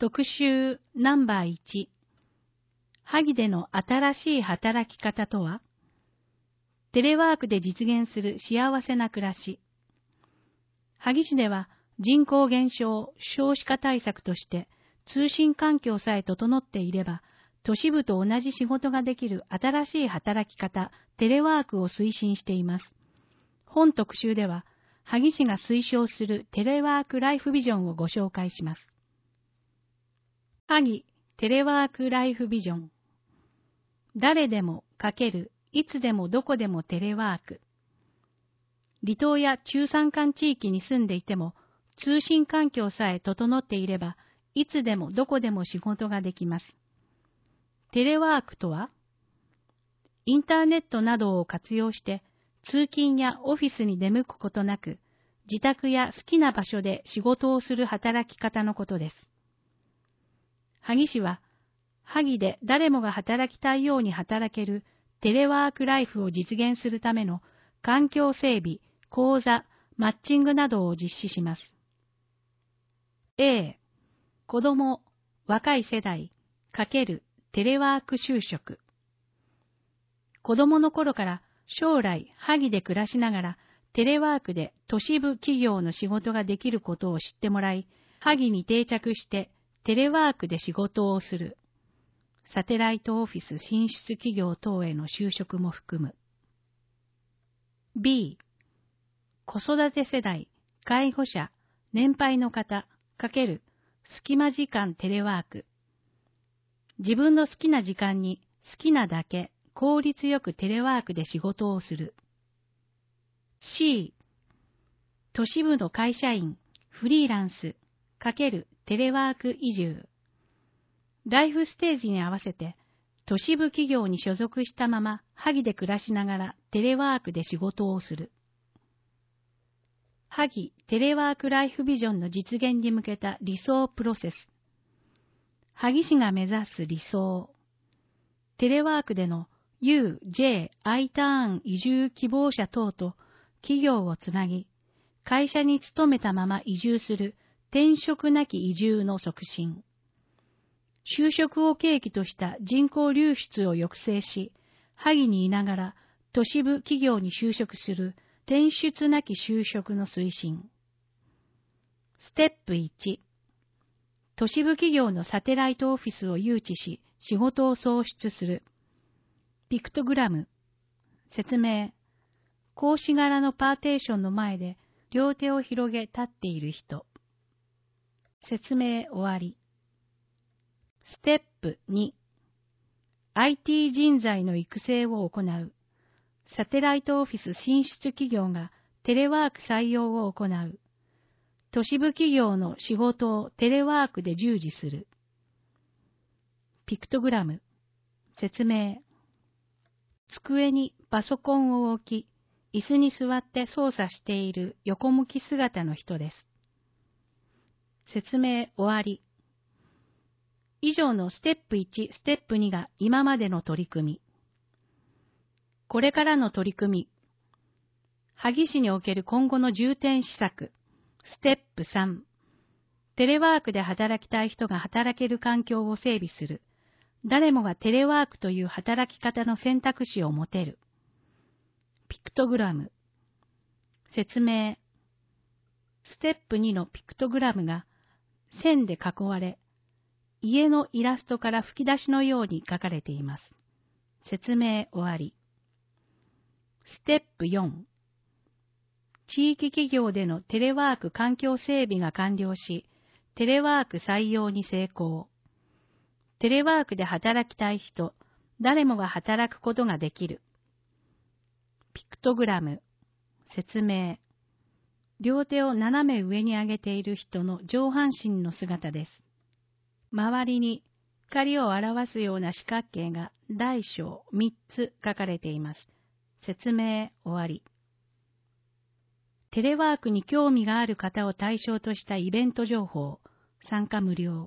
特集ナンバー1、萩での新しい働き方とは？テレワークで実現する幸せな暮らし。萩市では人口減少、少子化対策として通信環境さえ整っていれば、都市部と同じ仕事ができる新しい働き方、テレワークを推進しています。本特集では、萩市が推奨するテレワークライフビジョンをご紹介します。萩テレワークライフビジョン。誰でも×いつでもどこでもテレワーク。離島や中山間地域に住んでいても、通信環境さえ整っていれば、いつでもどこでも仕事ができます。テレワークとは、インターネットなどを活用して、通勤やオフィスに出向くことなく、自宅や好きな場所で仕事をする働き方のことです。萩市は、萩で誰もが働きたいように働けるテレワークライフを実現するための環境整備、講座、マッチングなどを実施します。A、子ども、若い世代×テレワーク就職。子供の頃から将来萩で暮らしながらテレワークで都市部企業の仕事ができることを知ってもらい、萩に定着してテレワークで仕事をする。サテライトオフィス進出企業等への就職も含む。B、子育て世代、介護者、年配の方×隙間時間テレワーク。自分の好きな時間に好きなだけ効率よくテレワークで仕事をする。C、都市部の会社員、フリーランス×テレワーク移住。ライフステージに合わせて都市部企業に所属したまま萩で暮らしながらテレワークで仕事をする。萩テレワークライフビジョンの実現に向けた理想プロセス。萩市が目指す理想。テレワークでの U、J、I ターン移住希望者等と企業をつなぎ、会社に勤めたまま移住する転職なき移住の促進。就職を契機とした人口流出を抑制し、萩にいながら都市部企業に就職する転出なき就職の推進。ステップ1、都市部企業のサテライトオフィスを誘致し、仕事を創出する。ピクトグラム。説明。格子柄のパーテーションの前で両手を広げ立っている人。説明終わり。ステップ2、IT 人材の育成を行う。サテライトオフィス進出企業がテレワーク採用を行う。都市部企業の仕事をテレワークで従事する。ピクトグラム。説明。机にパソコンを置き、椅子に座って操作している横向き姿の人です。説明終わり。以上のステップ1、ステップ2が今までの取り組み。これからの取り組み。萩市における今後の重点施策。ステップ3。テレワークで働きたい人が働ける環境を整備する。誰もがテレワークという働き方の選択肢を持てる。ピクトグラム。説明。ステップ2のピクトグラムが線で囲われ、家のイラストから吹き出しのように書かれています。説明終わり。ステップ4。地域企業でのテレワーク環境整備が完了し、テレワーク採用に成功。テレワークで働きたい人、誰もが働くことができる。ピクトグラム。説明。両手を斜め上に上げている人の上半身の姿です。周りに光を表すような四角形が大小3つ書かれています。説明終わり。テレワークに興味がある方を対象としたイベント情報、参加無料。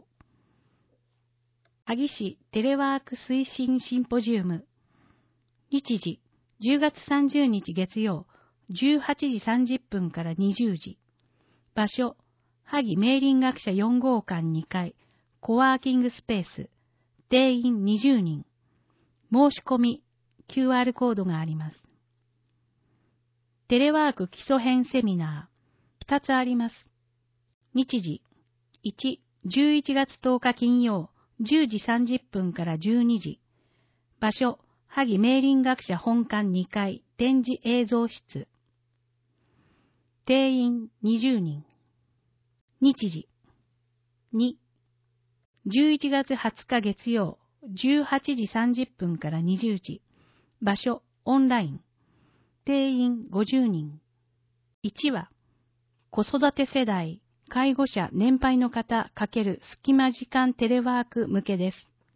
萩市テレワーク推進シンポジウム。日時、10月30日月曜、18時30分から20時。場所、萩明林学者4号館2階、 コワーキングスペース、定員20人、申し込み、QR コードがあります。テレワーク基礎編セミナー、2つあります。日時、1、11月10日金曜、10時30分から12時。場所、萩明林学者本館2階、展示映像室。定員20人。日時、2、11月20日月曜、18時30分から20時。場所、オンライン。定員50人。1は、子育て世代、介護者、年配の方×隙間時間テレワーク向けです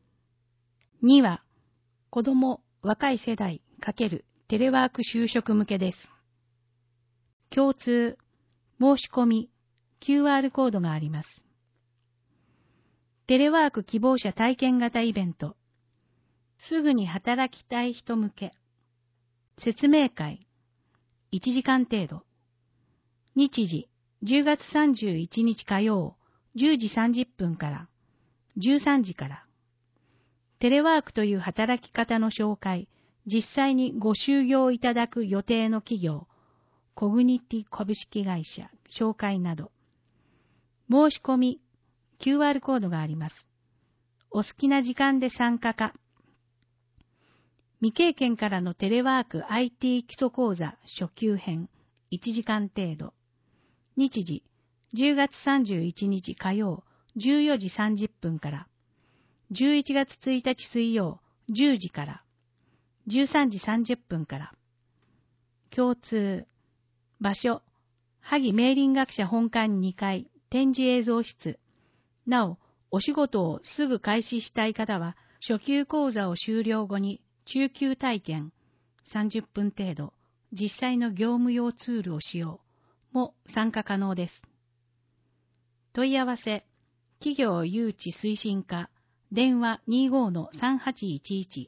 。2は、子供、若い世代×テレワーク就職向けです。共通、申し込み、QR コードがあります。テレワーク希望者体験型イベント。すぐに働きたい人向け。説明会。1時間程度。日時、10月31日火曜、10時30分から13時から。テレワークという働き方の紹介、実際にご就業いただく予定の企業、コグニティ株式会社、紹介など。申し込み、QR コードがあります。お好きな時間で参加か。未経験からのテレワーク IT 基礎講座初級編1時間程度。日時、10月31日火曜14時30分から、11月1日水曜10時から、13時30分から。共通、場所、萩明林学者本館2階展示映像室。なお、お仕事をすぐ開始したい方は、初級講座を終了後に中級体験30分程度、実際の業務用ツールを使用も参加可能です。問い合わせ、企業誘致推進課、電話25-3811